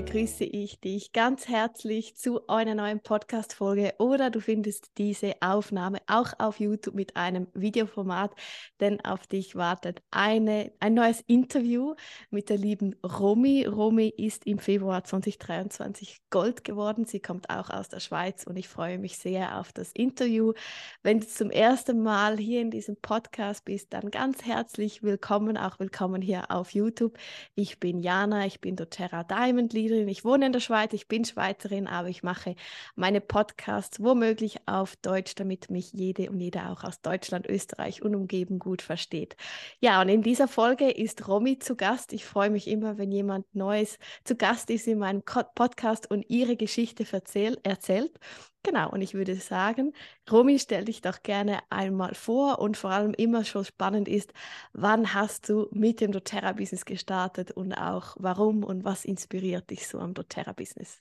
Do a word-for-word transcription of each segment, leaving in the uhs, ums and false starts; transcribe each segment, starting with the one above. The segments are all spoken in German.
begrüße ich dich ganz herzlich zu einer neuen Podcast-Folge oder du findest diese Aufnahme auch auf YouTube mit einem Videoformat, denn auf dich wartet eine, ein neues Interview mit der lieben Romy. Romy ist im Februar zwanzig dreiundzwanzig Gold geworden. Sie kommt auch aus der Schweiz und ich freue mich sehr auf das Interview. Wenn du zum ersten Mal hier in diesem Podcast bist, dann ganz herzlich willkommen, auch willkommen hier auf YouTube. Ich bin Jana, ich bin doTERRA Diamond Leaderin, ich wohne in der Schweiz, ich bin Schweizerin, aber ich mache meine Podcasts womöglich auf Deutsch, damit mich jede und jeder auch aus Deutschland, Österreich und Umgebung gut versteht. Ja, und in dieser Folge ist Romy zu Gast. Ich freue mich immer, wenn jemand Neues zu Gast ist in meinem Podcast und ihre Geschichte erzähl erzählt. Genau, und ich würde sagen, Romy, stell dich doch gerne einmal vor und vor allem immer schon spannend ist, wann hast du mit dem doTERRA-Business gestartet und auch warum und was inspiriert dich so am doTERRA-Business?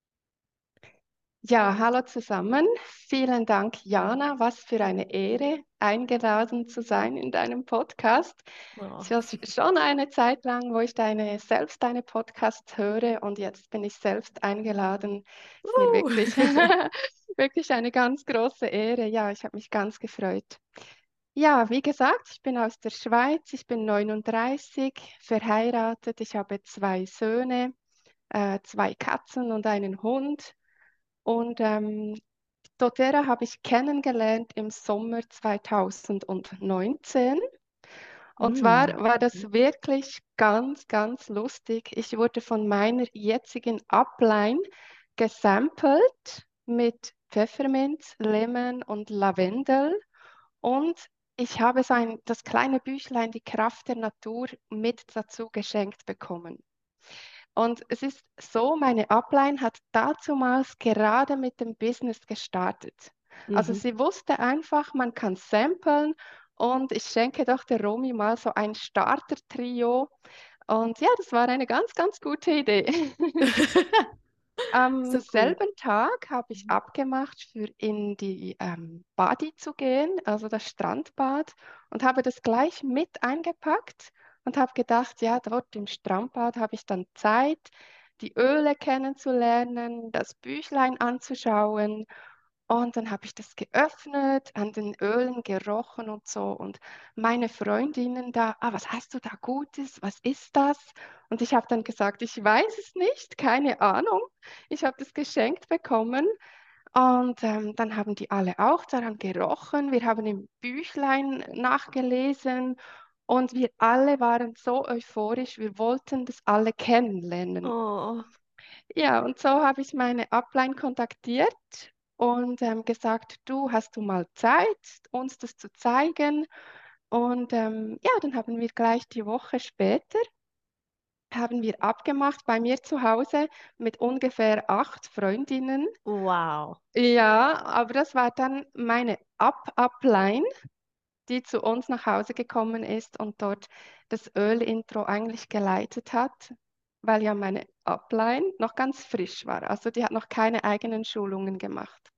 Ja, hallo zusammen. Vielen Dank, Jana. Was für eine Ehre, eingeladen zu sein in deinem Podcast. Oh. Es war schon eine Zeit lang, wo ich deine, selbst deine Podcasts höre und jetzt bin ich selbst eingeladen. Ist mir Uh. wirklich, wirklich eine ganz große Ehre. Ja, ich habe mich ganz gefreut. Ja, wie gesagt, ich bin aus der Schweiz, ich bin neununddreißig, verheiratet, ich habe zwei Söhne, äh, zwei Katzen und einen Hund. Und ähm, doTERRA habe ich kennengelernt im Sommer zweitausendneunzehn. Und zwar Mm. war das wirklich ganz, ganz lustig. Ich wurde von meiner jetzigen Upline gesampelt mit Pfefferminz, Lemon und Lavendel. Und ich habe so ein, das kleine Büchlein Die Kraft der Natur mit dazu geschenkt bekommen. Und es ist so, meine Upline hat dazumals gerade mit dem Business gestartet. Also Mhm. sie wusste einfach, man kann samplen und ich schenke doch der Romy mal so ein Starter-Trio. Und ja, das war eine ganz, ganz gute Idee. Am So cool. selben Tag habe ich abgemacht, für in die ähm, Badi zu gehen, also das Strandbad, und habe das gleich mit eingepackt und habe gedacht, ja, dort im Strandbad habe ich dann Zeit, die Öle kennenzulernen, das Büchlein anzuschauen. Und dann habe ich das geöffnet, an den Ölen gerochen und so. Und meine Freundinnen da, ah, was hast du da Gutes? Was ist das? Und ich habe dann gesagt, ich weiß es nicht, keine Ahnung. Ich habe das geschenkt bekommen und ähm, dann haben die alle auch daran gerochen. Wir haben im Büchlein nachgelesen und wir alle waren so euphorisch. Wir wollten das alle kennenlernen. Oh. Ja, und so habe ich meine Upline kontaktiert und ähm, gesagt, du hast du mal Zeit, uns das zu zeigen. Und ähm, ja, dann haben wir gleich die Woche später haben wir abgemacht bei mir zu Hause mit ungefähr acht Freundinnen. Wow. Ja, aber das war dann meine Up-Upline, die zu uns nach Hause gekommen ist und dort das Öl-Intro eigentlich geleitet hat, weil ja meine Upline noch ganz frisch war. Also die hat noch keine eigenen Schulungen gemacht.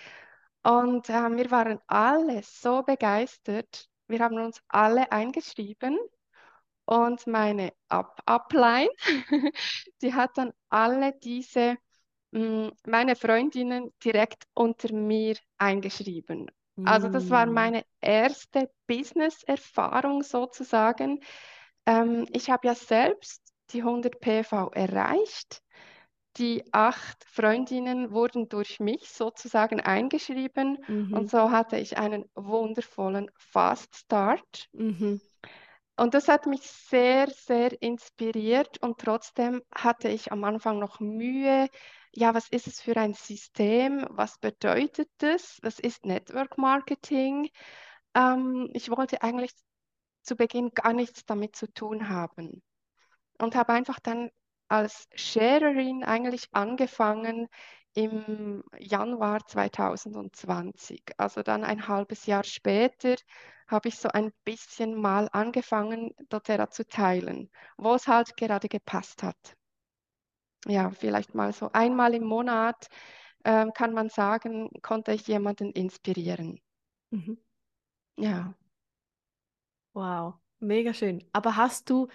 Und äh, wir waren alle so begeistert. Wir haben uns alle eingeschrieben und meine Up Upline, die hat dann alle diese, mh, meine Freundinnen direkt unter mir eingeschrieben. Also das war Mm. meine erste Business-Erfahrung sozusagen. Ähm, ich habe ja selbst die hundert P V erreicht. Die acht Freundinnen wurden durch mich sozusagen eingeschrieben und Mhm. so hatte ich einen wundervollen Fast Start. Mhm. Und das hat mich sehr, sehr inspiriert und trotzdem hatte ich am Anfang noch Mühe. Ja, was ist es für ein System? Was bedeutet das? Was ist Network Marketing? Ähm, ich wollte eigentlich zu Beginn gar nichts damit zu tun haben und habe einfach dann als Sharerin eigentlich angefangen im Januar zweitausendzwanzig. Also dann ein halbes Jahr später habe ich so ein bisschen mal angefangen, doTERRA zu teilen, wo es halt gerade gepasst hat. Ja, vielleicht mal so einmal im Monat ähm, kann man sagen, konnte ich jemanden inspirieren. Mhm. Ja. Wow, mega schön. Aber hast du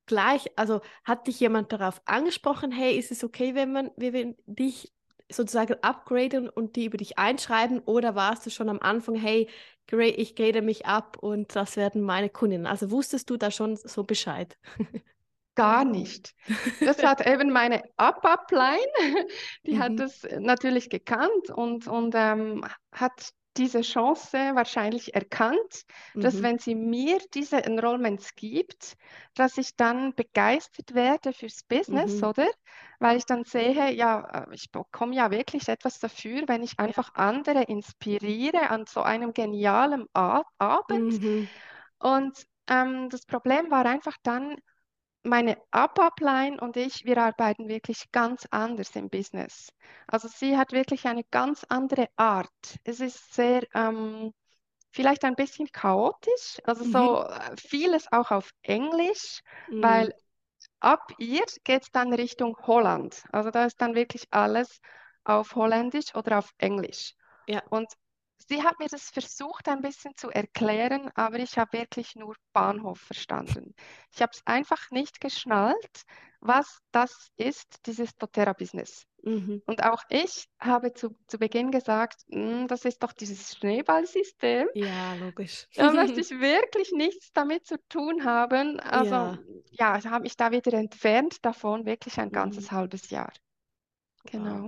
gleich, also hat dich jemand darauf angesprochen, hey, ist es okay, wenn man, wenn wir dich sozusagen upgraden und die über dich einschreiben, oder warst du schon am Anfang, hey, gra- ich grade mich ab und das werden meine Kundinnen? Also wusstest du da schon so Bescheid? Gar nicht. Das hat eben meine Up-Up-Line, die hat Mhm. das natürlich gekannt und, und ähm, hat diese Chance wahrscheinlich erkannt, dass Mhm. wenn sie mir diese Enrollments gibt, dass ich dann begeistert werde fürs Business, Mhm. oder? Weil ich dann sehe, ja, äh, ich bekomme ja wirklich etwas dafür, wenn ich Ja. einfach andere inspiriere an so einem genialen A Abend. Mhm. Und ähm, das Problem war einfach dann, meine Up-Up-Line und ich, wir arbeiten wirklich ganz anders im Business. Also sie hat wirklich eine ganz andere Art. Es ist sehr, ähm, vielleicht ein bisschen chaotisch, also Mhm. so äh, vieles auch auf Englisch, Mhm. weil ab ihr geht es dann Richtung Holland. Also da ist dann wirklich alles auf Holländisch oder auf Englisch. Ja. Und sie hat mir das versucht ein bisschen zu erklären, aber ich habe wirklich nur Bahnhof verstanden. Ich habe es einfach nicht geschnallt, was das ist, dieses doTERRA-Business. Mhm. Und auch ich habe zu, zu Beginn gesagt, "Mm, das ist doch dieses Schneeballsystem. Ja, logisch. Da möchte ich wirklich nichts damit zu tun haben." Also Ja. ja, ich habe mich da wieder entfernt davon, wirklich ein Mhm. ganzes halbes Jahr. Wow. Genau.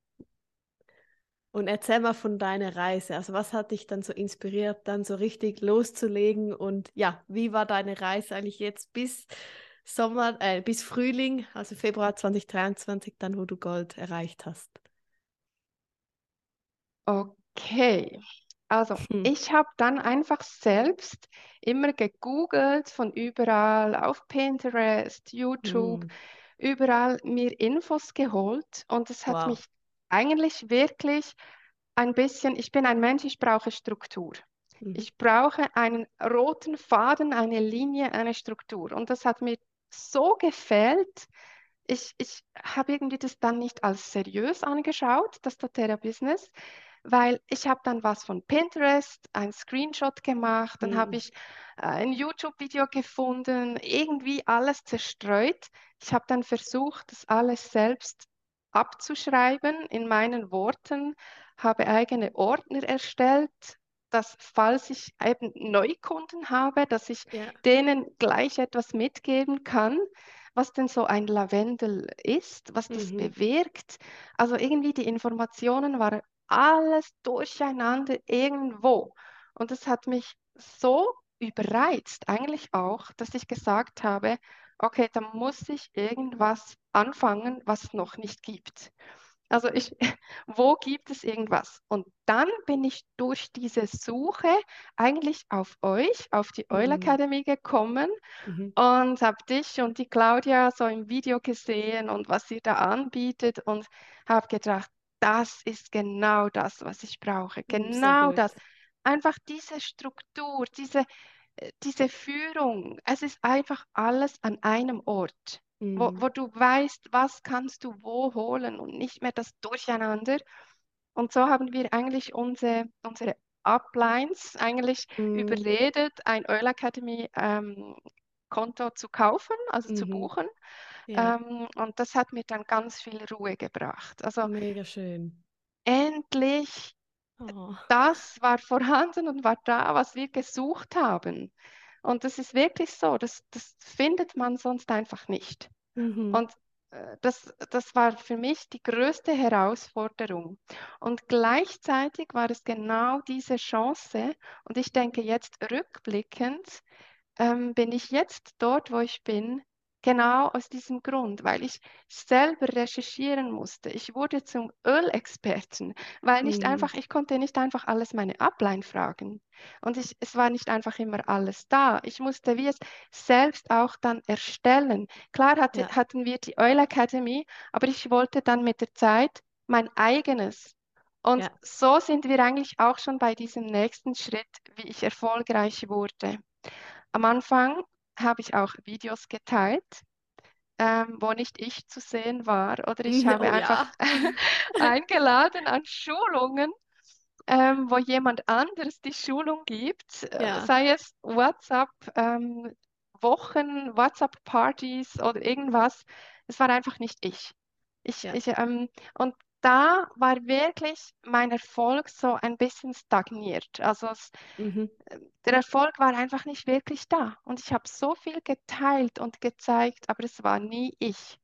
Und erzähl mal von deiner Reise. Also was hat dich dann so inspiriert, dann so richtig loszulegen? Und ja, wie war deine Reise eigentlich jetzt bis Sommer, äh, bis Frühling, also Februar zwanzig dreiundzwanzig, dann wo du Gold erreicht hast? Okay, also Hm. ich habe dann einfach selbst immer gegoogelt von überall auf Pinterest, YouTube, Hm. überall mir Infos geholt und es hat Wow. mich eigentlich wirklich ein bisschen, ich bin ein Mensch, ich brauche Struktur. Mhm. Ich brauche einen roten Faden, eine Linie, eine Struktur und das hat mir so gefällt. Ich, ich habe irgendwie das dann nicht als seriös angeschaut, das doTERRA Business, weil ich habe dann was von Pinterest, ein Screenshot gemacht, dann habe Hm. ich äh, ein YouTube-Video gefunden, irgendwie alles zerstreut. Ich habe dann versucht, das alles selbst abzuschreiben in meinen Worten, habe eigene Ordner erstellt, dass falls ich eben Neukunden habe, dass ich Ja. denen gleich etwas mitgeben kann, was denn so ein Lavendel ist, was das Mhm. bewirkt. Also irgendwie die Informationen waren alles durcheinander irgendwo. Und das hat mich so überreizt, eigentlich auch, dass ich gesagt habe, okay, da muss ich irgendwas anfangen, was es noch nicht gibt. Also ich, wo gibt es irgendwas? Und dann bin ich durch diese Suche eigentlich auf euch, auf die Oil Mhm. Academy gekommen Mhm. und habe dich und die Claudia so im Video gesehen und was ihr da anbietet und habe gedacht, das ist genau das, was ich brauche. Mhm. So Genau gut. das. Einfach diese Struktur, diese, äh, diese Führung. Es ist einfach alles an einem Ort, wo, Mhm. wo du weißt, was kannst du wo holen und nicht mehr das Durcheinander. Und so haben wir eigentlich unsere, unsere Uplines eigentlich Mhm. überredet, ein Oil Academy ähm, Konto zu kaufen, also zu Mhm. buchen. Ja, Ähm, und das hat mir dann ganz viel Ruhe gebracht. Also mega schön. endlich, Oh. das war vorhanden und war da, was wir gesucht haben. Und das ist wirklich so, das, das findet man sonst einfach nicht. Mhm. Und äh, das, das war für mich die größte Herausforderung. Und gleichzeitig war es genau diese Chance. Und ich denke jetzt rückblickend, ähm, bin ich jetzt dort, wo ich bin, genau aus diesem Grund, weil ich selber recherchieren musste. Ich wurde zum Ölexperten, weil nicht Mhm. einfach, ich konnte nicht einfach alles meine Upline fragen. Und ich, es war nicht einfach immer alles da. Ich musste wie es selbst auch dann erstellen. Klar hatte, Ja, hatten wir die Oil Academy, aber ich wollte dann mit der Zeit mein eigenes. Und ja. so sind wir eigentlich auch schon bei diesem nächsten Schritt, wie ich erfolgreich wurde. Am Anfang habe ich auch Videos geteilt, ähm, wo nicht ich zu sehen war, oder ich habe Oh einfach ja. eingeladen an Schulungen, ähm, wo jemand anderes die Schulung gibt, äh, Ja. sei es WhatsApp, ähm, Wochen WhatsApp-Partys oder irgendwas. Es war einfach nicht ich. Ich, Ja. ich ähm, und da war wirklich mein Erfolg so ein bisschen stagniert. Also es, Mhm. der Erfolg war einfach nicht wirklich da. Und ich habe so viel geteilt und gezeigt, aber es war nie ich.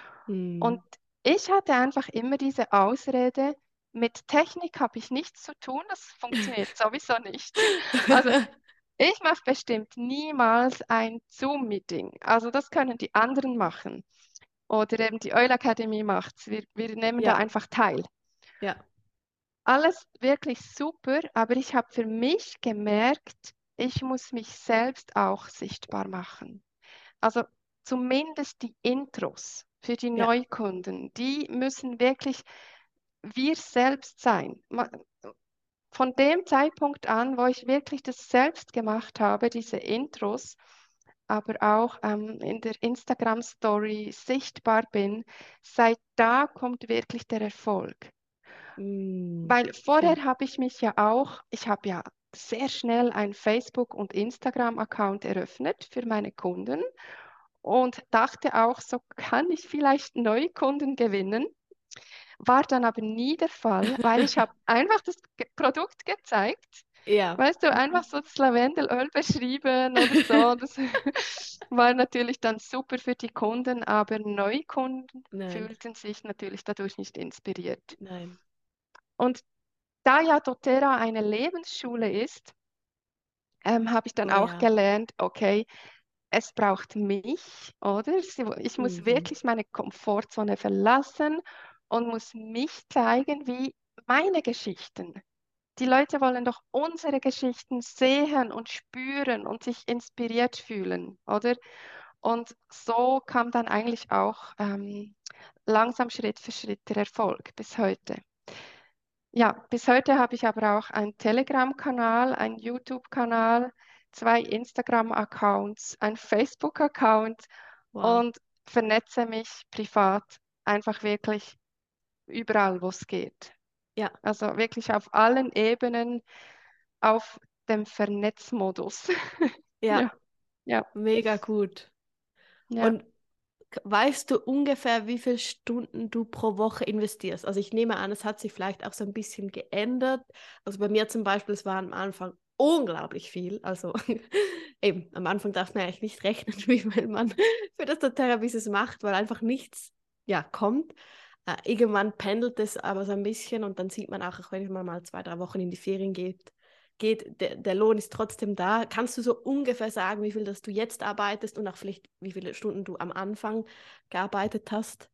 Und Mhm. ich hatte einfach immer diese Ausrede, mit Technik habe ich nichts zu tun, das funktioniert sowieso nicht. Also ich mache bestimmt niemals ein Zoom-Meeting. Also das können die anderen machen. Oder eben die Eule Akademie macht's. Wir, wir nehmen da Ja, einfach teil. ja. Alles wirklich super, aber ich habe für mich gemerkt, ich muss mich selbst auch sichtbar machen. Also zumindest die Intros für die Ja. Neukunden, die müssen wirklich wir selbst sein. Ma- Von dem Zeitpunkt an, wo ich wirklich das selbst gemacht habe, diese Intros, aber auch ähm, in der Instagram-Story sichtbar bin, seit da kommt wirklich der Erfolg. Mhm. Weil Schön. vorher habe ich mich ja auch, ich habe ja sehr schnell einen Facebook- und Instagram-Account eröffnet für meine Kunden und dachte auch, so kann ich vielleicht neue Kunden gewinnen. War dann aber nie der Fall, weil ich habe einfach das Ge- Produkt gezeigt. Ja. Weißt du, einfach Mhm. so das Lavendelöl beschrieben oder so. Das war natürlich dann super für die Kunden, aber Neukunden Nein, fühlten sich natürlich dadurch nicht inspiriert. nein. Und da ja doTERRA eine Lebensschule ist, ähm, habe ich dann Oh auch ja. gelernt, okay, es braucht mich, oder? Sie- Ich muss Mhm. wirklich meine Komfortzone verlassen und muss mich zeigen, wie meine Geschichten. Die Leute wollen doch unsere Geschichten sehen und spüren und sich inspiriert fühlen, oder? Und so kam dann eigentlich auch ähm, langsam Schritt für Schritt der Erfolg bis heute. Ja, bis heute habe ich aber auch einen Telegram-Kanal, einen YouTube-Kanal, zwei Instagram-Accounts, einen Facebook-Account Wow. und vernetze mich privat einfach wirklich überall, wo es geht. Ja, Also wirklich auf allen Ebenen auf dem Vernetzmodus. ja, Ja, ja, mega gut. ja. Und k- weißt du ungefähr, wie viele Stunden du pro Woche investierst? Also ich nehme an, es hat sich vielleicht auch so ein bisschen geändert. Also bei mir zum Beispiel, es war am Anfang unglaublich viel. Also eben, am Anfang darf man eigentlich nicht rechnen, wie viel man für das doTERRA-Business macht, weil einfach nichts, ja, kommt. Äh, irgendwann pendelt es aber so ein bisschen und dann sieht man auch, auch wenn man mal zwei, drei Wochen in die Ferien geht, geht, der, der Lohn ist trotzdem da. Kannst du so ungefähr sagen, wie viel das du jetzt arbeitest und auch vielleicht wie viele Stunden du am Anfang gearbeitet hast?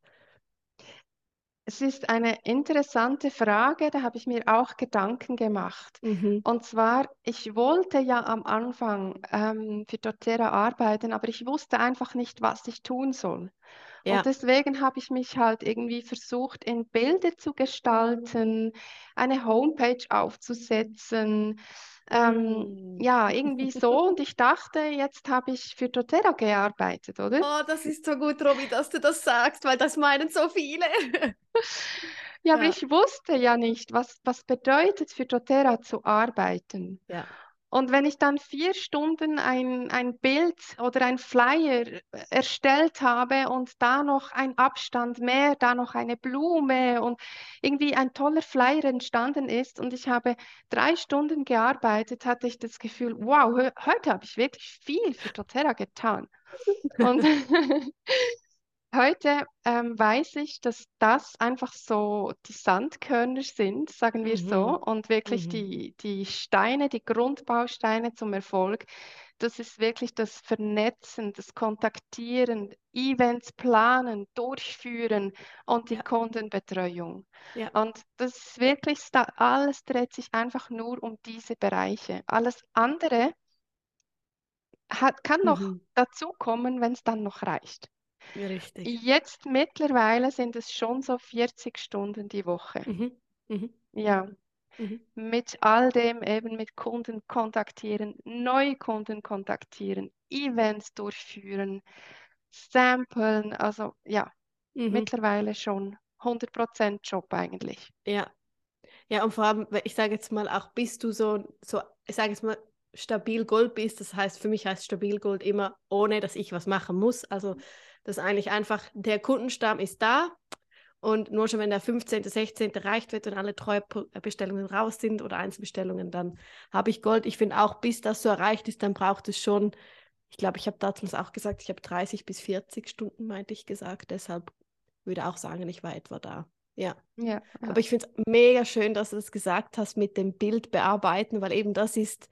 Es ist eine interessante Frage, da habe ich mir auch Gedanken gemacht. Mhm. Und zwar, ich wollte ja am Anfang ähm, für doTERRA arbeiten, aber ich wusste einfach nicht, was ich tun soll. Und Ja. deswegen habe ich mich halt irgendwie versucht, in Bilder zu gestalten, eine Homepage aufzusetzen. Ähm, Mm. ja, irgendwie so. Und ich dachte, jetzt habe ich für doTERRA gearbeitet, oder? Oh, das ist so gut, Robi, dass du das sagst, weil das meinen so viele. Ja, aber Ja, ich wusste ja nicht, was, was bedeutet für doTERRA zu arbeiten. ja. Und wenn ich dann vier Stunden ein, ein Bild oder ein Flyer erstellt habe und da noch ein Abstand mehr, da noch eine Blume und irgendwie ein toller Flyer entstanden ist und ich habe drei Stunden gearbeitet, hatte ich das Gefühl, wow, he- heute habe ich wirklich viel für doTERRA getan. Und heute ähm, weiß ich, dass das einfach so die Sandkörner sind, sagen wir so, Mhm. und wirklich Mhm. die, die Steine, die Grundbausteine zum Erfolg. Das ist wirklich das Vernetzen, das Kontaktieren, Events planen, durchführen und die Ja, Kundenbetreuung. ja. Und das ist wirklich, da- alles dreht sich einfach nur um diese Bereiche. Alles andere hat, kann noch Mhm. dazukommen, wenn es dann noch reicht. Richtig. Jetzt mittlerweile sind es schon so vierzig Stunden die Woche. Mhm. Mhm. Ja, Mhm. mit all dem eben mit Kunden kontaktieren, neue Kunden kontaktieren, Events durchführen, samplen. Also ja, Mhm. mittlerweile schon hundert Prozent Job eigentlich. Ja. Ja, und vor allem, ich sage jetzt mal, auch bist du so, so, ich sage jetzt mal, stabil Gold bist, das heißt, für mich heißt stabil Gold immer, ohne dass ich was machen muss. Also das ist eigentlich einfach, der Kundenstamm ist da und nur schon wenn der fünfzehnte, sechzehnte erreicht wird und alle Treuebestellungen raus sind oder Einzelbestellungen, dann habe ich Gold. Ich finde auch, bis das so erreicht ist, dann braucht es schon, ich glaube, ich habe damals auch gesagt, ich habe dreißig bis vierzig Stunden, meinte ich gesagt. Deshalb würde auch sagen, ich war etwa da. Ja. Ja, ja. Aber ich finde es mega schön, dass du es gesagt hast mit dem Bild bearbeiten, weil eben das ist,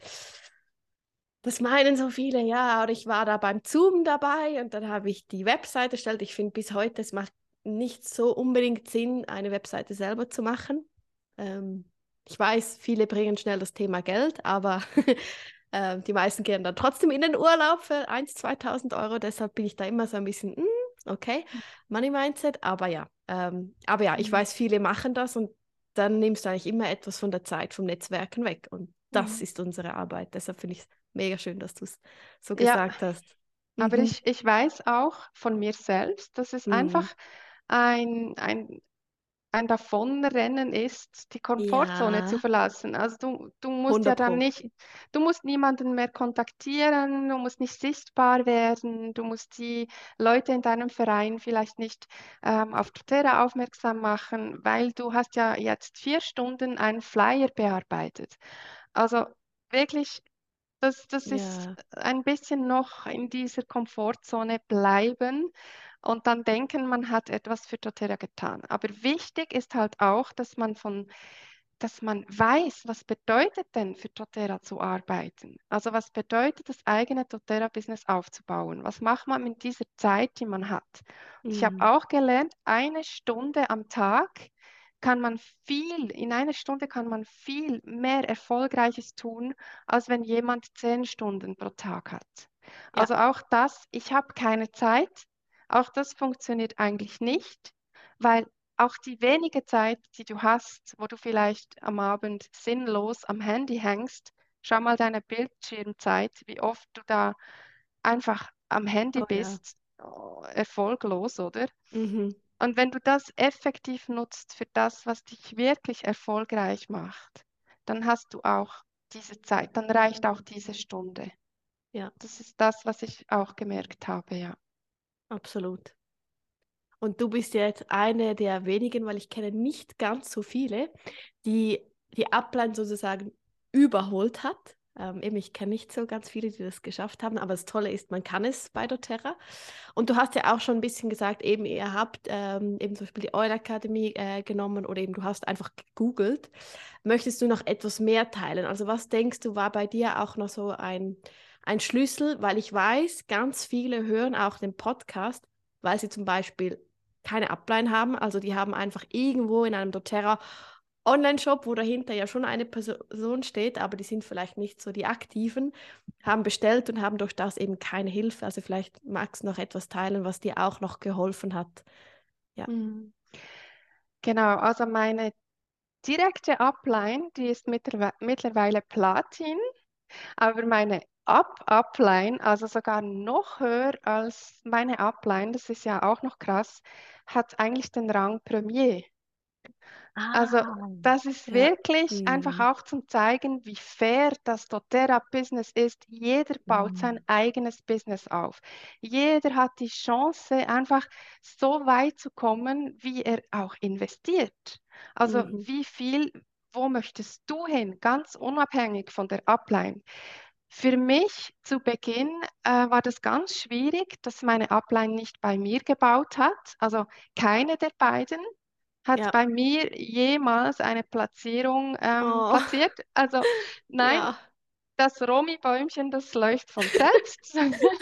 das meinen so viele, ja, oder ich war da beim Zoom dabei und dann habe ich die Webseite erstellt. Ich finde bis heute, es macht nicht so unbedingt Sinn, eine Webseite selber zu machen. Ähm, ich weiß, viele bringen schnell das Thema Geld, aber äh, die meisten gehen dann trotzdem in den Urlaub für eintausend, zweitausend Euro. Deshalb bin ich da immer so ein bisschen, mm, okay, Money Mindset. Aber ja, ähm, aber ja, ich Mhm. weiß, viele machen das und dann nimmst du eigentlich immer etwas von der Zeit vom Netzwerken weg. Und das Mhm. ist unsere Arbeit. Deshalb finde ich es mega schön, dass du es so Ja, gesagt hast. aber Mhm. ich, ich weiß auch von mir selbst, dass es Mhm. einfach ein, ein ein Davonrennen ist, die Komfortzone zu Ja, verlassen. Also du, du musst ja hundert dann Pro. nicht, du musst niemanden mehr kontaktieren, du musst nicht sichtbar werden, du musst die Leute in deinem Verein vielleicht nicht ähm, auf doTERRA aufmerksam machen, weil du hast ja jetzt vier Stunden einen Flyer bearbeitet. Also wirklich, das, das ist Ja. ein bisschen noch in dieser Komfortzone bleiben und dann denken, man hat etwas für doTERRA getan. Aber wichtig ist halt auch, dass man von, dass man weiß, was bedeutet denn für doTERRA zu arbeiten? Also was bedeutet das eigene doTERRA-Business aufzubauen? Was macht man mit dieser Zeit, die man hat? Und ich habe Mhm. auch gelernt, eine Stunde am Tag kann man viel, in einer Stunde kann man viel mehr Erfolgreiches tun, als wenn jemand zehn Stunden pro Tag hat. Ja. Also auch das, ich habe keine Zeit, auch das funktioniert eigentlich nicht, weil auch die wenige Zeit, die du hast, wo du vielleicht am Abend sinnlos am Handy hängst, schau mal deine Bildschirmzeit, wie oft du da einfach am Handy Oh ja. bist, oh, erfolglos, oder? Mhm. Und wenn du das effektiv nutzt für das, was dich wirklich erfolgreich macht, dann hast du auch diese Zeit, dann reicht auch diese Stunde. Ja, Das ist das, was ich auch gemerkt habe, ja. absolut. Und du bist ja jetzt eine der wenigen, weil ich kenne nicht ganz so viele, die die Upline sozusagen überholt hat. Ähm, eben, ich kenne nicht so ganz viele, die das geschafft haben, aber das Tolle ist, man kann es bei doTERRA. Und du hast ja auch schon ein bisschen gesagt, eben ihr habt ähm, eben zum Beispiel die Euler Akademie äh, genommen oder eben du hast einfach gegoogelt. Möchtest du noch etwas mehr teilen? Also was denkst du, war bei dir auch noch so ein, ein Schlüssel? Weil ich weiß, ganz viele hören auch den Podcast, weil sie zum Beispiel keine Upline haben. Also die haben einfach irgendwo in einem doTERRA Online-Shop, wo dahinter ja schon eine Person steht, aber die sind vielleicht nicht so die Aktiven, haben bestellt und haben durch das eben keine Hilfe. Also vielleicht magst du noch etwas teilen, was dir auch noch geholfen hat. Ja. Mhm. Genau, also meine direkte Upline, die ist mittlerwe mittlerweile Platin, aber meine Up-Upline, also sogar noch höher als meine Upline, das ist ja auch noch krass, hat eigentlich den Rang Premier. Also Ah, das ist ja. wirklich einfach Mhm. auch zum Zeigen, wie fair das doTERRA-Business ist. Jeder baut sein Mhm. eigenes Business auf. Jeder hat die Chance, einfach so weit zu kommen, wie er auch investiert. Also Mhm. wie viel, wo möchtest du hin? Ganz unabhängig von der Upline. Für mich zu Beginn äh, war das ganz schwierig, dass meine Upline nicht bei mir gebaut hat. Also keine der beiden hat Ja. bei mir jemals eine Platzierung ähm, Oh, platziert. Also nein, ja. das Romi-Bäumchen, das läuft von selbst.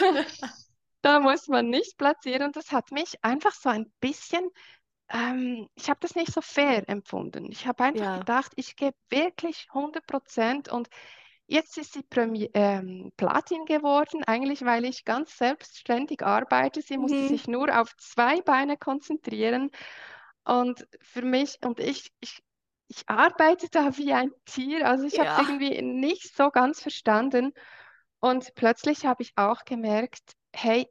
Da muss man nicht platzieren. Das hat mich einfach so ein bisschen, ähm, ich habe das nicht so fair empfunden. Ich habe einfach Ja. gedacht, ich gebe wirklich hundert Prozent und jetzt ist sie Premi ähm, Platin geworden, eigentlich weil ich ganz selbstständig arbeite. Sie musste Mhm. sich nur auf zwei Beine konzentrieren. Und für mich, und ich, ich, ich arbeite da wie ein Tier, also ich habe es Ja. irgendwie nicht so ganz verstanden. Und plötzlich habe ich auch gemerkt, hey,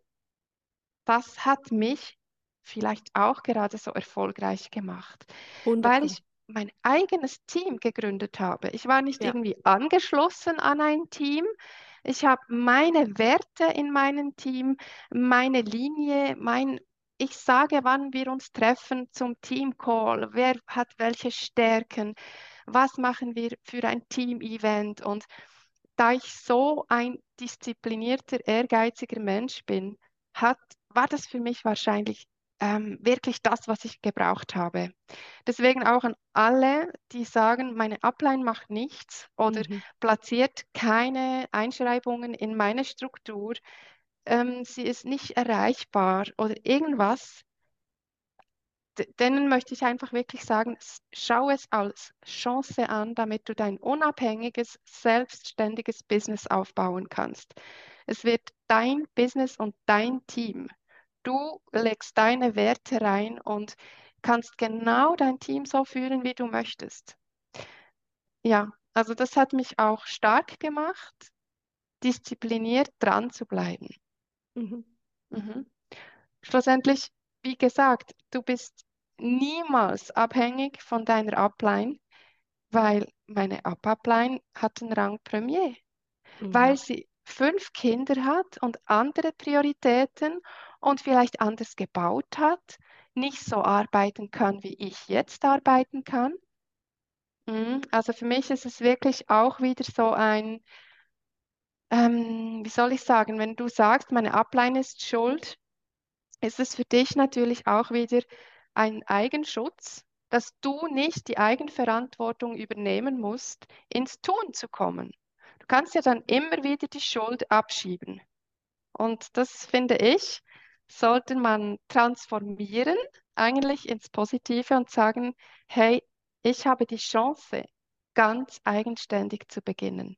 das hat mich vielleicht auch gerade so erfolgreich gemacht, hundert weil Pro. ich mein eigenes Team gegründet habe. Ich war nicht Ja. irgendwie angeschlossen an ein Team. Ich habe meine Werte in meinem Team, meine Linie, mein, ich sage, wann wir uns treffen zum Team-Call, wer hat welche Stärken, was machen wir für ein Team-Event. Und da ich so ein disziplinierter, ehrgeiziger Mensch bin, hat, war das für mich wahrscheinlich ähm, wirklich das, was ich gebraucht habe. Deswegen auch an alle, die sagen, meine Upline macht nichts oder Mhm. platziert keine Einschreibungen in meine Struktur, ähm, sie ist nicht erreichbar oder irgendwas. D- Denen möchte ich einfach wirklich sagen, s- schau es als Chance an, damit du dein unabhängiges, selbstständiges Business aufbauen kannst. Es wird dein Business und dein Team. Du legst deine Werte rein und kannst genau dein Team so führen, wie du möchtest. Ja, also das hat mich auch stark gemacht, diszipliniert dran zu bleiben. Mhm. Mhm. Schlussendlich, wie gesagt, du bist niemals abhängig von deiner Upline, weil meine Up-Upline hat den Rang Premier, weil Mhm. sie fünf Kinder hat und andere Prioritäten und vielleicht anders gebaut hat, nicht so arbeiten kann, wie ich jetzt arbeiten kann. Mhm. Also für mich ist es wirklich auch wieder so ein, ähm, wie soll ich sagen, wenn du sagst, meine Upline ist schuld, ist es für dich natürlich auch wieder ein Eigenschutz, dass du nicht die Eigenverantwortung übernehmen musst, ins Tun zu kommen. Du kannst ja dann immer wieder die Schuld abschieben. Und das finde ich, sollte man transformieren, eigentlich ins Positive und sagen, hey, ich habe die Chance, ganz eigenständig zu beginnen.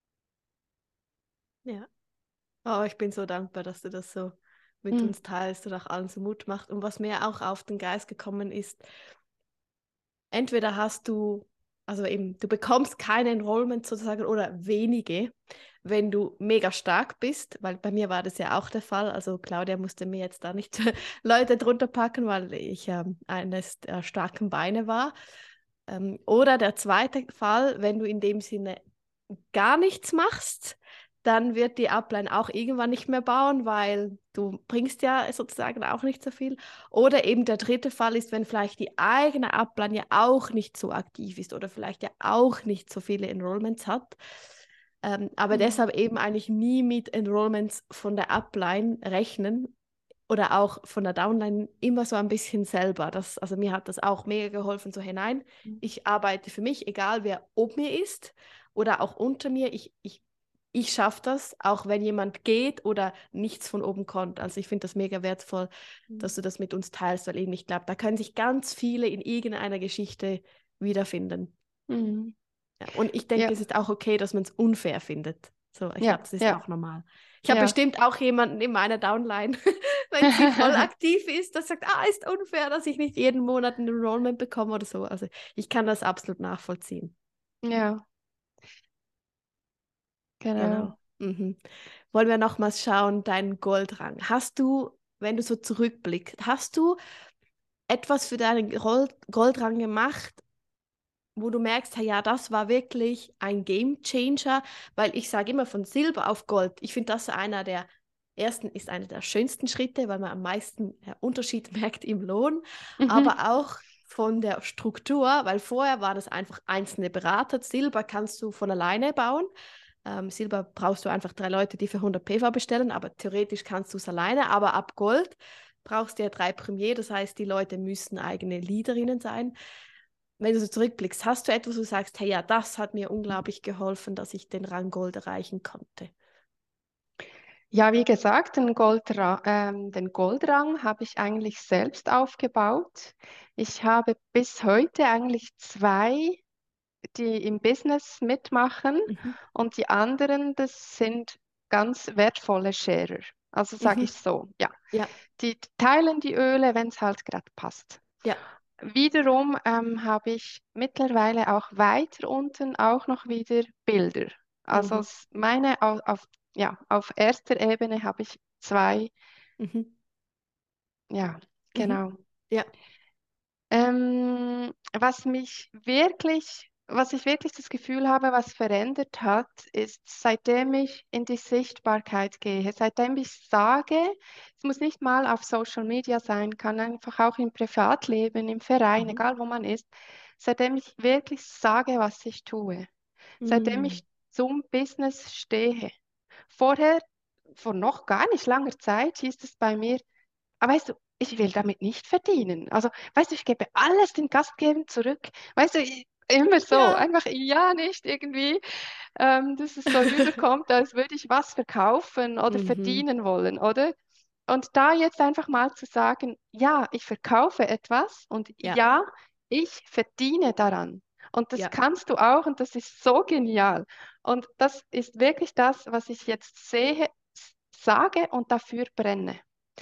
Ja. Oh, ich bin so dankbar, dass du das so mit Mm, uns teilst und auch allen so Mut machst. Und was mir auch auf den Geist gekommen ist, entweder hast du, also eben, du bekommst kein Enrollment sozusagen oder wenige, wenn du mega stark bist, weil bei mir war das ja auch der Fall. Also Claudia musste mir jetzt da nicht Leute drunter packen, weil ich ähm, eines der starken Beine war. Ähm, oder der zweite Fall, wenn du in dem Sinne gar nichts machst, dann wird die Upline auch irgendwann nicht mehr bauen, weil du bringst ja sozusagen auch nicht so viel. Oder eben der dritte Fall ist, wenn vielleicht die eigene Upline ja auch nicht so aktiv ist oder vielleicht ja auch nicht so viele Enrollments hat. Ähm, aber mm, deshalb eben eigentlich nie mit Enrollments von der Upline rechnen oder auch von der Downline immer so ein bisschen selber. Das, also mir hat das auch mega geholfen, so hinein. mm, Ich arbeite für mich, egal wer ob mir ist oder auch unter mir. Ich, ich, ich schaffe das, auch wenn jemand geht oder nichts von oben kommt. Also ich finde das mega wertvoll, mm, dass du das mit uns teilst, weil eben ich glaube, da können sich ganz viele in irgendeiner Geschichte wiederfinden. mm. Ja, und ich Ja, denke, es ist auch okay, dass man es unfair findet. So, ich ja, glaube, das ist ja, auch normal. Ich habe ja. bestimmt auch jemanden in meiner Downline, wenn sie voll aktiv ist, das sagt, ah, ist unfair, dass ich nicht jeden Monat ein Enrollment bekomme oder so. Also ich kann das absolut nachvollziehen. Ja, Genau. genau. Mhm. Wollen wir nochmals schauen, deinen Goldrang. Hast du, wenn du so zurückblickst, hast du etwas für deinen Gold Goldrang gemacht, wo du merkst, hey, ja, das war wirklich ein Game Changer, weil ich sage immer von Silber auf Gold. Ich finde, das einer der ersten ist einer der schönsten Schritte, weil man am meisten ja, Unterschied merkt im Lohn, Mhm. aber auch von der Struktur, weil vorher war das einfach einzelne Berater. Silber kannst du von alleine bauen. Ähm, Silber brauchst du einfach drei Leute, die für hundert P V bestellen, aber theoretisch kannst du es alleine. Aber ab Gold brauchst du ja drei Premier, das heißt, die Leute müssen eigene Leaderinnen sein. Wenn du so zurückblickst, hast du etwas, wo du sagst, hey, ja, das hat mir unglaublich geholfen, dass ich den Rang Gold erreichen konnte? Ja, wie gesagt, den Goldra ähm, den Goldrang habe ich eigentlich selbst aufgebaut. Ich habe bis heute eigentlich zwei, die im Business mitmachen Mhm. und die anderen, das sind ganz wertvolle Sharer. Also sage ich Mhm. so, ja. Ja, Die teilen die Öle, wenn es halt gerade passt. ja. Wiederum ähm, habe ich mittlerweile auch weiter unten auch noch wieder Bilder. Also Mhm. s- meine auf, auf, ja, auf erster Ebene habe ich zwei, Mhm. ja, Mhm. genau. Ja. Ähm, was mich wirklich, was ich wirklich das Gefühl habe, was verändert hat, ist, seitdem ich in die Sichtbarkeit gehe, seitdem ich sage, es muss nicht mal auf Social Media sein, kann einfach auch im Privatleben, im Verein, Mhm. egal wo man ist, seitdem ich wirklich sage, was ich tue, seitdem Mm. ich zum Business stehe. Vorher, vor noch gar nicht langer Zeit, hieß es bei mir, aber weißt du, ich will damit nicht verdienen. Also, weißt du, ich gebe alles den Gastgebern zurück. Weißt du, ich, immer so, Ja. einfach ja, nicht irgendwie, ähm, dass es so rüberkommt, als würde ich was verkaufen oder Mhm. verdienen wollen, oder? Und da jetzt einfach mal zu sagen, ja, ich verkaufe etwas und Ja, ja, ich verdiene daran. Und das ja. kannst du auch und das ist so genial. Und das ist wirklich das, was ich jetzt sehe, s- sage und dafür brenne.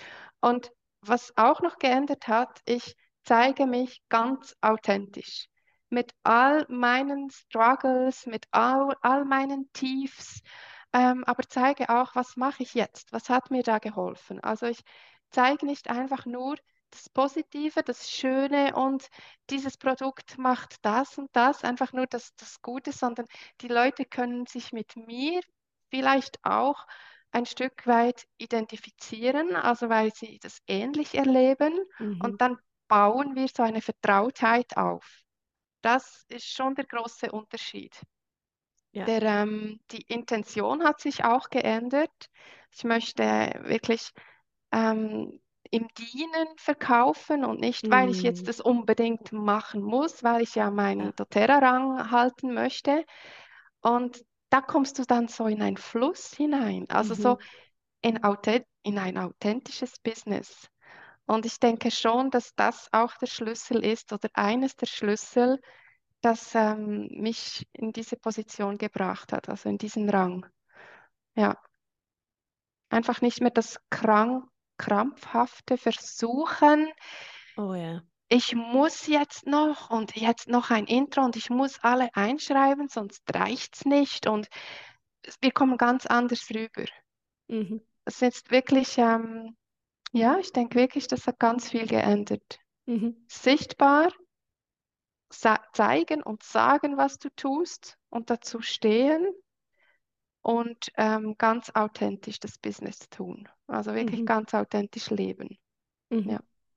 Und was auch noch geändert hat, ich zeige mich ganz authentisch. Mit all meinen Struggles, mit all, all meinen Tiefs, ähm, aber zeige auch, was mache ich jetzt? Was hat mir da geholfen? Also ich zeige nicht einfach nur das Positive, das Schöne und dieses Produkt macht das und das, einfach nur das, das Gute, sondern die Leute können sich mit mir vielleicht auch ein Stück weit identifizieren, also weil sie das ähnlich erleben Mhm. und dann bauen wir so eine Vertrautheit auf. Das ist schon der große Unterschied. Ja. Der, ähm, die Intention hat sich auch geändert. Ich möchte wirklich ähm, im Dienen verkaufen und nicht, weil ich jetzt Mm. das unbedingt machen muss, weil ich ja Ja. meinen doTERRA-Rang halten möchte. Und da kommst du dann so in einen Fluss hinein, also so Mhm. in, authent in ein authentisches Business. Und ich denke schon, dass das auch der Schlüssel ist oder eines der Schlüssel, das ähm, mich in diese Position gebracht hat, also in diesen Rang. Ja, einfach nicht mehr das krank, krampfhafte Versuchen, Oh ja. ich muss jetzt noch und jetzt noch ein Intro und ich muss alle einschreiben, sonst reicht's nicht und es- wir kommen ganz anders rüber. Mhm. Es ist jetzt wirklich, ähm, ja, ich denke wirklich, das hat ganz viel geändert. Mhm. Sichtbar sa zeigen und sagen, was du tust und dazu stehen und ähm, ganz authentisch das Business tun. Also wirklich Mhm. ganz authentisch leben. Mhm. Ja.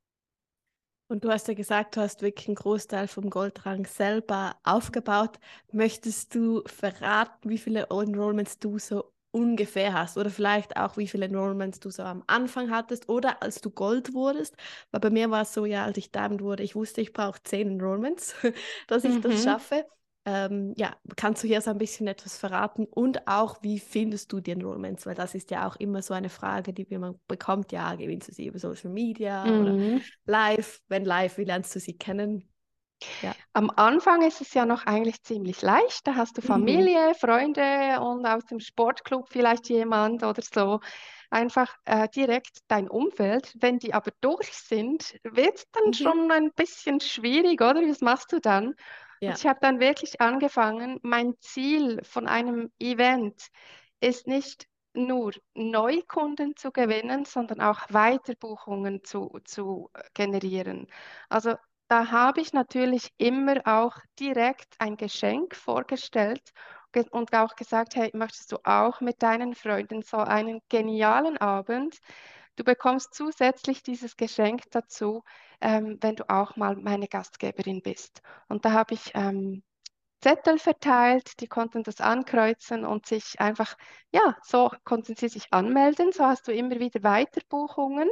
Und du hast ja gesagt, du hast wirklich einen Großteil vom Goldrang selber aufgebaut. Möchtest du verraten, wie viele Enrollments du so ungefähr hast? Oder vielleicht auch, wie viele Enrollments du so am Anfang hattest oder als du Gold wurdest? Weil bei mir war es so, ja, als ich Diamond wurde, ich wusste, ich brauche zehn Enrollments, dass ich das Mhm. schaffe. Ähm, ja, kannst du hier so ein bisschen etwas verraten und auch, wie findest du die Enrollments? Weil das ist ja auch immer so eine Frage, die man bekommt. Ja, gewinnst du sie über Social Media oder Mhm. live? Wenn live, wie lernst du sie kennen? Ja. Am Anfang ist es ja noch eigentlich ziemlich leicht. Da hast du Mhm. Familie, Freunde und aus dem Sportclub vielleicht jemand oder so. Einfach äh, direkt dein Umfeld. Wenn die aber durch sind, wird es dann Mhm. schon ein bisschen schwierig, oder? Was machst du dann? Und Ja. ich habe dann wirklich angefangen, mein Ziel von einem Event ist nicht nur Neukunden zu gewinnen, sondern auch Weiterbuchungen zu, zu äh, generieren. Also da habe ich natürlich immer auch direkt ein Geschenk vorgestellt ge- und auch gesagt, hey, möchtest du auch mit deinen Freunden so einen genialen Abend? Du bekommst zusätzlich dieses Geschenk dazu, ähm, wenn du auch mal meine Gastgeberin bist. Und da habe ich ähm, Zettel verteilt, die konnten das ankreuzen und sich einfach, ja, so konnten sie sich anmelden. So hast du immer wieder Weiterbuchungen.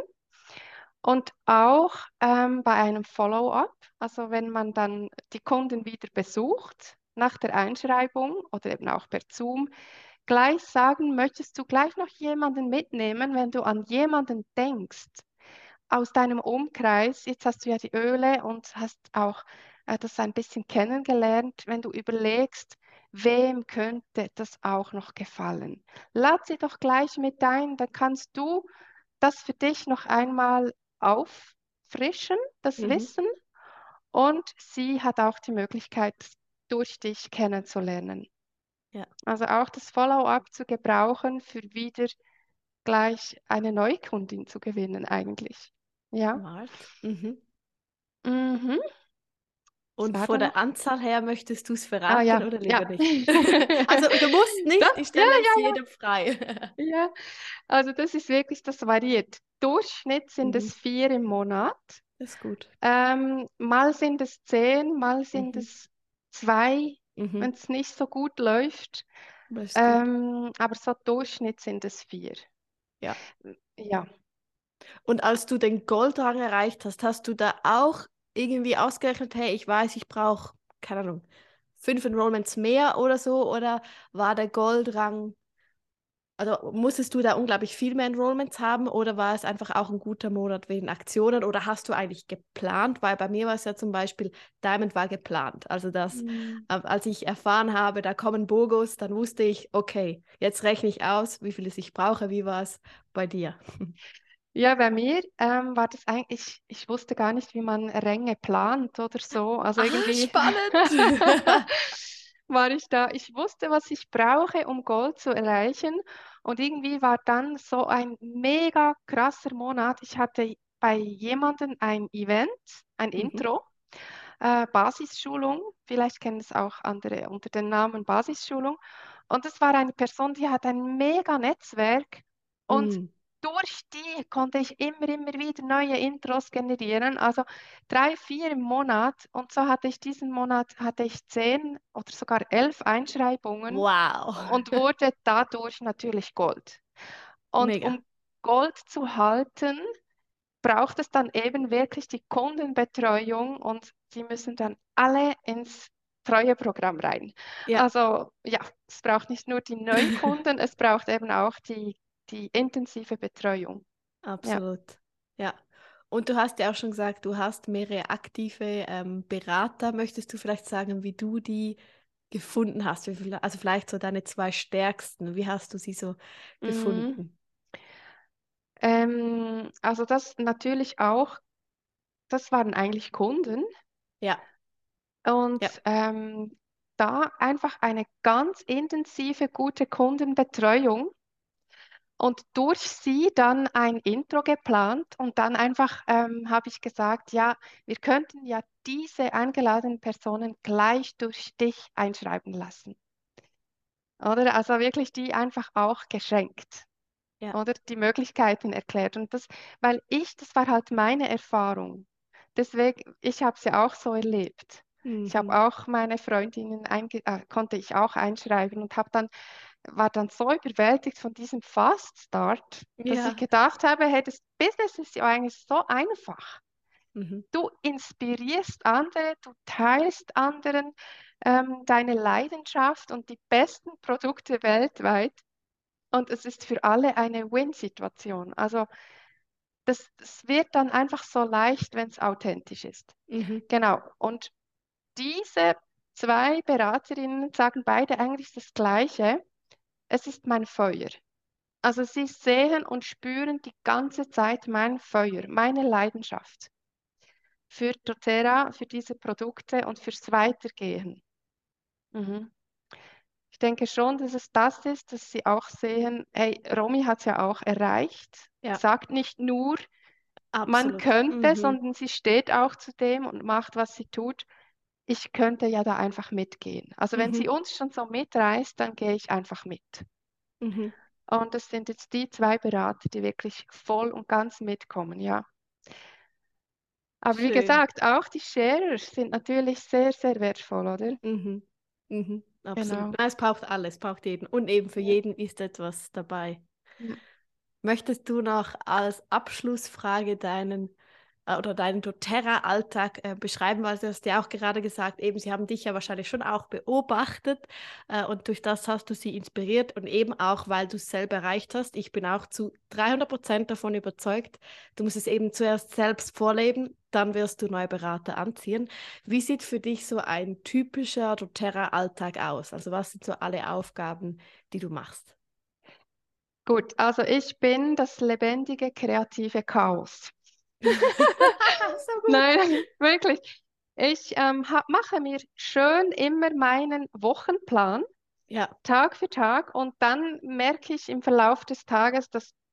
Und auch ähm, bei einem Follow-up, also wenn man dann die Kunden wieder besucht nach der Einschreibung oder eben auch per Zoom, gleich sagen, möchtest du gleich noch jemanden mitnehmen, wenn du an jemanden denkst aus deinem Umkreis. Jetzt hast du ja die Öle und hast auch äh, das ein bisschen kennengelernt, wenn du überlegst, wem könnte das auch noch gefallen. Lad sie doch gleich mit ein, dann kannst du das für dich noch einmal auffrischen, das Mhm. Wissen, und sie hat auch die Möglichkeit, durch dich kennenzulernen. Ja. Also auch das Follow-up zu gebrauchen, für wieder gleich eine Neukundin zu gewinnen eigentlich. Ja. Smart. Mhm. Mhm. Was Und war von da der noch? Anzahl her möchtest du es Ah verraten ja, oder lieber ja. nicht? Also du musst nicht, Das, ich ja, stelle es ja, jedem frei. ja. Also das ist wirklich, das variiert. Durchschnitt sind Mhm. es vier im Monat. Das ist gut. Ähm, mal sind es zehn, mal sind Mhm. es zwei, Mhm. wenn es nicht so gut läuft. Das ist gut. Ähm, aber so Durchschnitt sind es vier. Ja. Ja. Und als du den Goldrang erreicht hast, hast du da auch irgendwie ausgerechnet, hey, ich weiß, ich brauche, keine Ahnung, fünf Enrollments mehr oder so? Oder war der Goldrang, also musstest du da unglaublich viel mehr Enrollments haben oder war es einfach auch ein guter Monat wegen Aktionen oder hast du eigentlich geplant? Weil bei mir war es ja zum Beispiel, Diamond war geplant. Also das, Mm. äh, als ich erfahren habe, da kommen Bogos, dann wusste ich, okay, jetzt rechne ich aus, wie viel es ich brauche. Wie war es bei dir? Ja, bei mir ähm, war das eigentlich, ich wusste gar nicht, wie man Ränge plant oder so. Also Ah, irgendwie spannend. war ich da, ich wusste, was ich brauche, um Gold zu erreichen. Und irgendwie war dann so ein mega krasser Monat. Ich hatte bei jemandem ein Event, ein Mhm. Intro, äh, Basisschulung. Vielleicht kennen es auch andere unter dem Namen Basisschulung. Und es war eine Person, die hat ein mega Netzwerk. Und Mm. durch die konnte ich immer, immer wieder neue Intros generieren. Also drei, vier im Monat. Und so hatte ich diesen Monat hatte ich zehn oder sogar elf Einschreibungen Wow. und wurde dadurch natürlich Gold. Und Mega. um Gold zu halten, braucht es dann eben wirklich die Kundenbetreuung und die müssen dann alle ins Treueprogramm rein. Ja. Also ja, es braucht nicht nur die Neukunden, es braucht eben auch die, die intensive Betreuung. Ja. Absolut. Ja. Und du hast ja auch schon gesagt, du hast mehrere aktive ähm, Berater. Möchtest du vielleicht sagen, wie du die gefunden hast? Wie viel, also vielleicht so deine zwei stärksten. Wie hast du sie so Mhm. gefunden? Ähm, also das natürlich auch, das waren eigentlich Kunden Ja, und ja. ähm, da einfach eine ganz intensive, gute Kundenbetreuung. Und durch sie dann ein Intro geplant und dann einfach ähm, habe ich gesagt, ja, wir könnten ja diese eingeladenen Personen gleich durch dich einschreiben lassen. Oder? Also wirklich die einfach auch geschenkt. Ja. Oder die Möglichkeiten erklärt. Und das, weil ich, das war halt meine Erfahrung. Deswegen, ich habe es ja auch so erlebt. Ich habe Mhm. auch meine Freundinnen einge äh, konnte ich auch einschreiben und habe dann war dann so überwältigt von diesem Fast Start, dass ich Ja. gedacht habe, hey, das Business ist ja eigentlich so einfach. Mhm. Du inspirierst andere, du teilst anderen ähm, deine Leidenschaft und die besten Produkte weltweit und es ist für alle eine Win-Situation. Also das, das wird dann einfach so leicht, wenn es authentisch ist. Mhm. Genau. Und diese zwei Beraterinnen sagen beide eigentlich das Gleiche. Es ist mein Feuer. Also sie sehen und spüren die ganze Zeit mein Feuer, meine Leidenschaft für doTERRA, für diese Produkte und fürs Weitergehen. Mhm. Ich denke schon, dass es das ist, dass sie auch sehen, hey, Romy hat es ja auch erreicht, Ja, sagt nicht nur, man absolut. könnte, Mhm. sondern sie steht auch zu dem und macht, was sie tut. Ich könnte ja da einfach mitgehen. Also wenn sie Mhm. uns schon so mitreißt, dann gehe ich einfach mit. Mhm. Und das sind jetzt die zwei Berater, die wirklich voll und ganz mitkommen, ja. Aber wie Schön. gesagt, auch die Sharers sind natürlich sehr, sehr wertvoll, oder? Mhm. Mhm. Absolut. Genau. Nein, es braucht alles, es braucht jeden. Und eben für Ja. jeden ist etwas dabei. Ja. Möchtest du noch als Abschlussfrage deinen äh, oder deinen doTERRA-Alltag äh, beschreiben? Weil du hast ja auch gerade gesagt, eben, sie haben dich ja wahrscheinlich schon auch beobachtet äh, und durch das hast du sie inspiriert und eben auch, weil du es selber erreicht hast. Ich bin auch zu dreihundert Prozent davon überzeugt, du musst es eben zuerst selbst vorleben, dann wirst du neue Berater anziehen. Wie sieht für dich so ein typischer doTERRA-Alltag aus? Also was sind so alle Aufgaben, die du machst? Gut, also ich bin das lebendige, kreative Chaos. So gut. Nein, wirklich. Ich ähm, ha- mache mir schön immer meinen Wochenplan, Ja. Tag für Tag, und dann merke ich im Verlauf des Tages, dass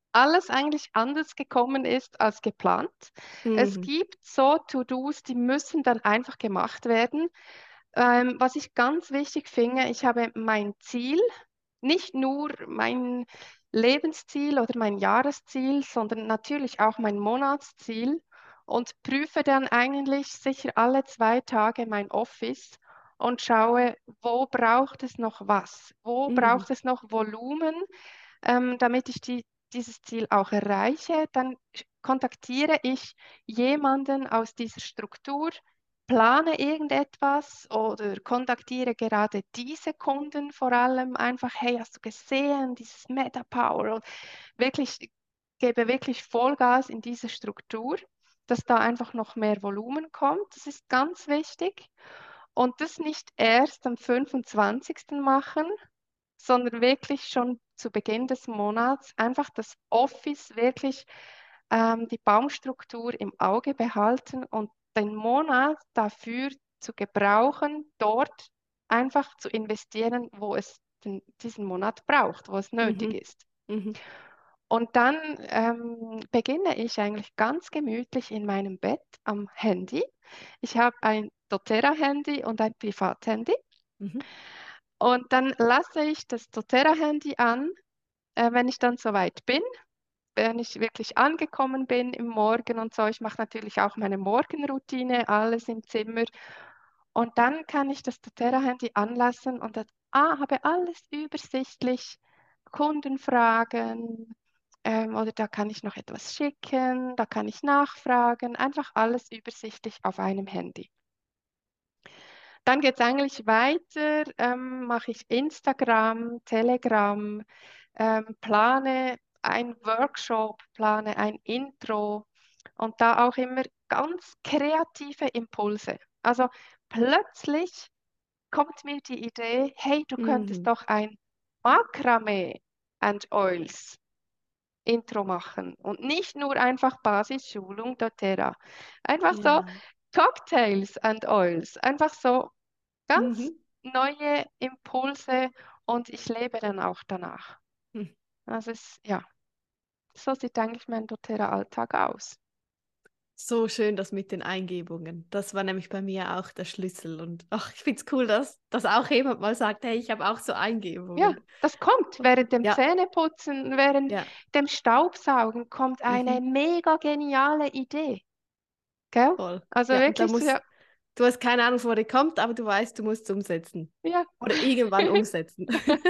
alles eigentlich anders gekommen ist als geplant. Es Mhm. gibt so To-Dos, die müssen dann einfach gemacht werden. Ähm, was ich ganz wichtig finde, ich habe mein Ziel, nicht nur mein Lebensziel oder mein Jahresziel, sondern natürlich auch mein Monatsziel und prüfe dann eigentlich sicher alle zwei Tage mein Office und schaue, wo braucht es noch was, wo Mhm. braucht es noch Volumen, ähm, damit ich die, dieses Ziel auch erreiche. Dann kontaktiere ich jemanden aus dieser Struktur, plane irgendetwas oder kontaktiere gerade diese Kunden vor allem einfach, hey, hast du gesehen, dieses Meta Power und wirklich gebe wirklich Vollgas in diese Struktur, dass da einfach noch mehr Volumen kommt. Das ist ganz wichtig. Und das nicht erst am fünfundzwanzigsten machen, sondern wirklich schon zu Beginn des Monats einfach das Office wirklich ähm, die Baumstruktur im Auge behalten und den Monat dafür zu gebrauchen, dort einfach zu investieren, wo es den, diesen Monat braucht, wo es nötig Mhm. ist. Mhm. Und dann ähm, beginne ich eigentlich ganz gemütlich in meinem Bett am Handy. Ich habe ein doTERRA-Handy und ein Privathandy. Mhm. Und dann lasse ich das doTERRA-Handy an, äh, wenn ich dann soweit bin, wenn ich wirklich angekommen bin im Morgen und so. Ich mache natürlich auch meine Morgenroutine, alles im Zimmer. Und dann kann ich das doTERRA-Handy anlassen und dann, ah, habe alles übersichtlich, Kundenfragen, ähm, oder da kann ich noch etwas schicken, da kann ich nachfragen, einfach alles übersichtlich auf einem Handy. Dann geht es eigentlich weiter, ähm, mache ich Instagram, Telegram, ähm, plane ein Workshop, plane ein Intro und da auch immer ganz kreative Impulse. Also plötzlich kommt mir die Idee, hey, du könntest Mhm. doch ein Makramee and Oils Intro machen und nicht nur einfach Basisschulung doTERRA. Einfach so Ja. Cocktails and Oils, einfach so ganz Mhm. neue Impulse und ich lebe dann auch danach. Mhm. Also es, ja, so sieht eigentlich mein doTERRA-Alltag aus. So schön, das mit den Eingebungen. Das war nämlich bei mir auch der Schlüssel. Und ach, ich finde es cool, dass, dass auch jemand mal sagt, hey, ich habe auch so Ja, Eingebungen. das kommt während dem Ja, Zähneputzen, während ja. dem Staubsaugen kommt eine Mhm. mega geniale Idee, gell? Voll. Also Ja, und da wirklich so, muss, ja, du hast keine Ahnung, wo die kommt, aber du weißt, du musst es umsetzen. ja. Oder irgendwann umsetzen.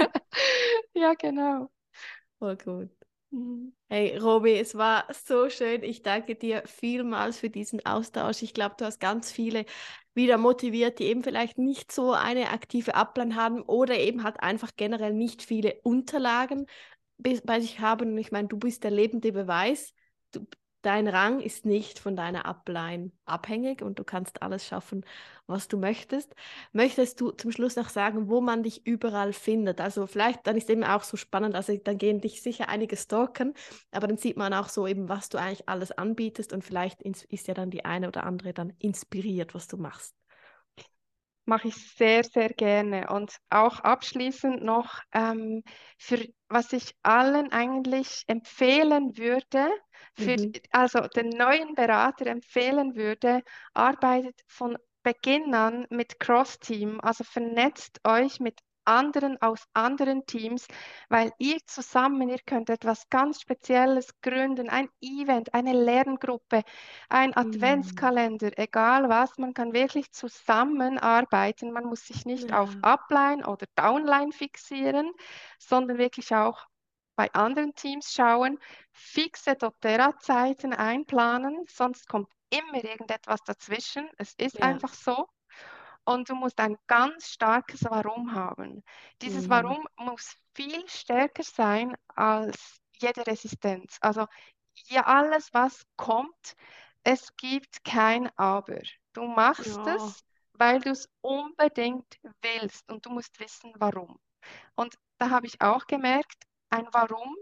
Ja, genau. Voll gut. Mhm. Hey, Robi, es war so schön. Ich danke dir vielmals für diesen Austausch. Ich glaube, du hast ganz viele wieder motiviert, die eben vielleicht nicht so eine aktive Abplan haben oder eben halt einfach generell nicht viele Unterlagen be- bei sich haben. Und ich meine, du bist der lebende Beweis. Du, dein Rang ist nicht von deiner Upline abhängig und du kannst alles schaffen, was du möchtest. Möchtest du zum Schluss noch sagen, wo man dich überall findet? Also vielleicht, dann ist eben auch so spannend, also dann gehen dich sicher einige stalken, aber dann sieht man auch so eben, was du eigentlich alles anbietest und vielleicht ins- ist ja dann die eine oder andere dann inspiriert, was du machst. Mache ich sehr, sehr gerne. Und auch abschließend noch, ähm, für was ich allen eigentlich empfehlen würde, für, Mhm. also den neuen Berater empfehlen würde, arbeitet von Beginn an mit Cross-Team, also vernetzt euch mit anderen aus anderen Teams, weil ihr zusammen, ihr könnt etwas ganz Spezielles gründen, ein Event, eine Lerngruppe, ein Mhm. Adventskalender, egal was, man kann wirklich zusammenarbeiten. Man muss sich nicht auf Ja. Upline oder Downline fixieren, sondern wirklich auch bei anderen Teams schauen, fixe doTERRA-Zeiten einplanen, sonst kommt immer irgendetwas dazwischen. Es ist Ja. einfach so. Und du musst ein ganz starkes Warum haben. Dieses Mhm. Warum muss viel stärker sein als jede Resistenz. Also ja, alles, was kommt, es gibt kein Aber. Du machst Ja. es, weil du es unbedingt willst und du musst wissen, warum. Und da habe ich auch gemerkt, ein Warum,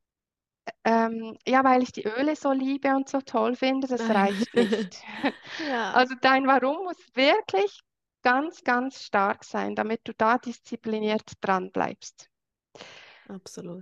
ähm, ja, weil ich die Öle so liebe und so toll finde, das Nein. reicht nicht. Ja, Also dein Warum muss wirklich ganz, ganz stark sein, damit du da diszipliniert dran bleibst. absolut.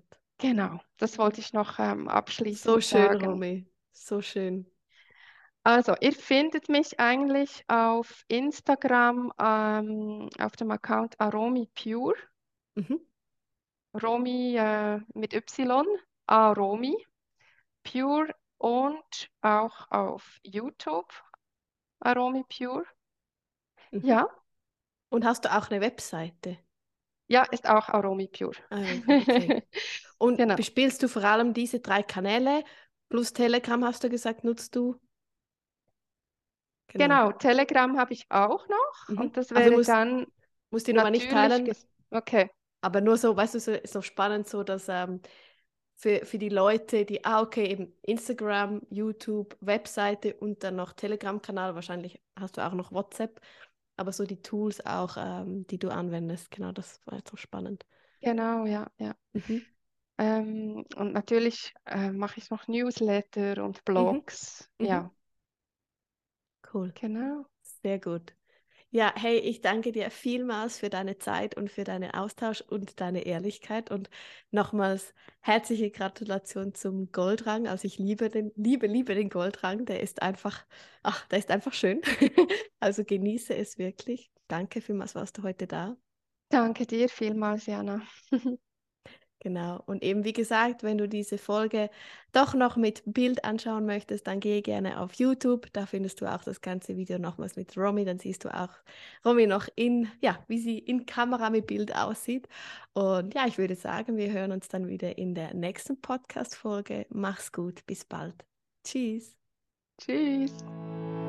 Genau, das wollte ich noch ähm, So abschließend schön, sagen. Romy. So schön. Also, ihr findet mich eigentlich auf Instagram ähm, auf dem Account Aromi Pure. Mhm. Romi äh, mit Y, Aromi Pure und auch auf YouTube Aromi Pure. Mhm. Ja, Und hast du auch eine Webseite? ja, ist auch Aromi Pure. Ah, okay. Und Genau. bespielst du vor allem diese drei Kanäle plus Telegram, hast du gesagt, nutzt du? Genau. Genau, Telegram habe ich auch noch Mhm. und das Also wäre musst, dann musst die Nummer nicht natürlich, teilen, ges- okay, aber nur so, weißt du, so, so spannend, so dass ähm, für, für die Leute, die, ah, okay, eben Instagram, YouTube, Webseite und dann noch Telegram-Kanal, wahrscheinlich hast du auch noch WhatsApp, aber so die Tools auch, ähm, die du anwendest, genau, das war jetzt so spannend. genau, ja, ja. Mhm. Ähm, und natürlich äh, mache ich noch Newsletter und Mhm. Blogs. Mhm. Ja, Cool, genau. sehr gut. Ja, hey, ich danke dir vielmals für deine Zeit und für deinen Austausch und deine Ehrlichkeit und nochmals herzliche Gratulation zum Goldrang. Also ich liebe den, liebe, liebe den Goldrang. Der ist einfach, ach, der ist einfach schön. Also genieße es wirklich. Danke vielmals, warst du heute da. Danke dir vielmals, Jana. Genau. Und eben wie gesagt, wenn du diese Folge doch noch mit Bild anschauen möchtest, dann gehe gerne auf YouTube. Da findest du auch das ganze Video nochmals mit Romy. Dann siehst du auch Romy noch in, ja, wie sie in Kamera mit Bild aussieht. Und ja, ich würde sagen, wir hören uns dann wieder in der nächsten Podcast-Folge. Mach's gut, bis bald. Tschüss. Tschüss.